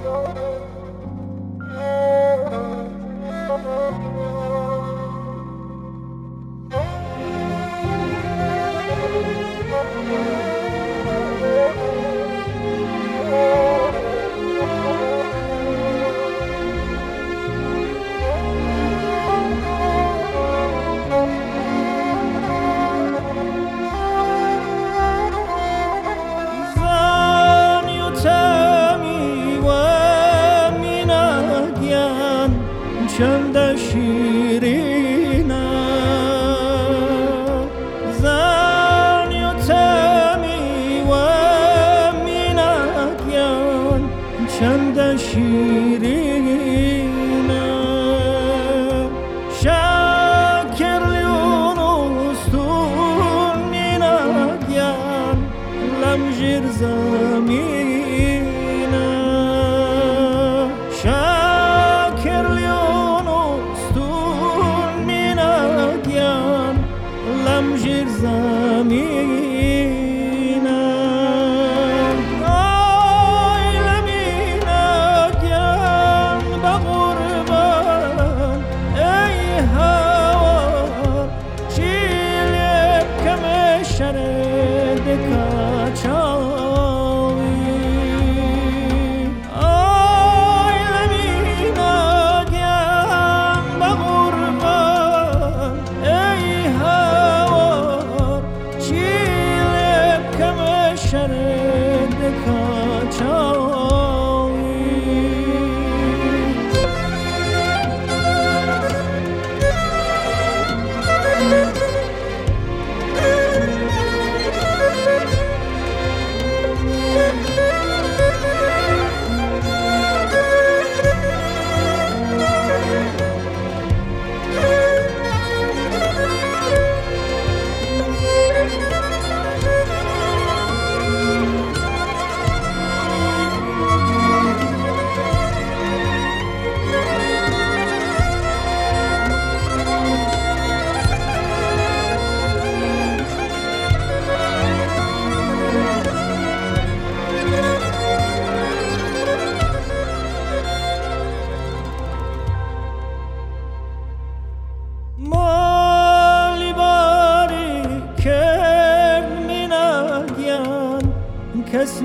چند شیرینه زن یتمی و مینگیان چند شیرینه شکر لیون استون مینگیان لمجیر زمینه شکر لیون لمجیر زمینه آی لمینگیم به غربان ای هوا چیلب کم شرد کچاوی آی لمینگیم به غربان ای شرد کچاوی مالی باری کرد مینگیان کس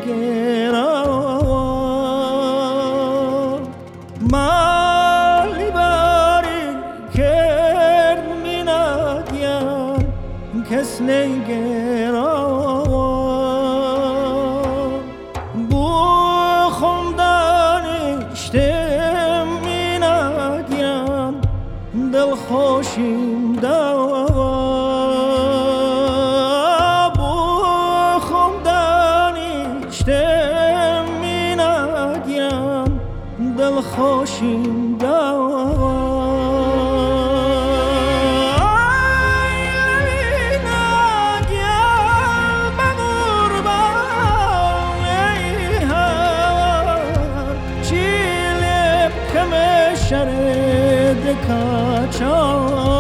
نیگران مالی باری کرد مینگیان کس نیگران بو خوندانشتم مینگیان دل خوشیم دوا بو خوندانشتم مینگیان دل خوشیم دوا شرد کچاوی